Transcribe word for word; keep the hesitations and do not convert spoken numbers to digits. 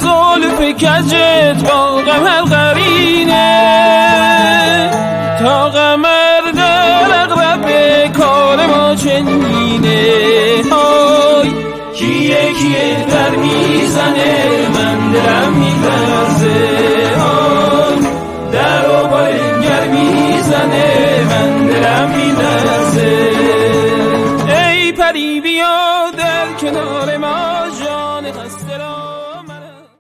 زلف کجت با قمر قرینه تا قمر در اقرب کار ما چنینه های کیه کیه در میزنه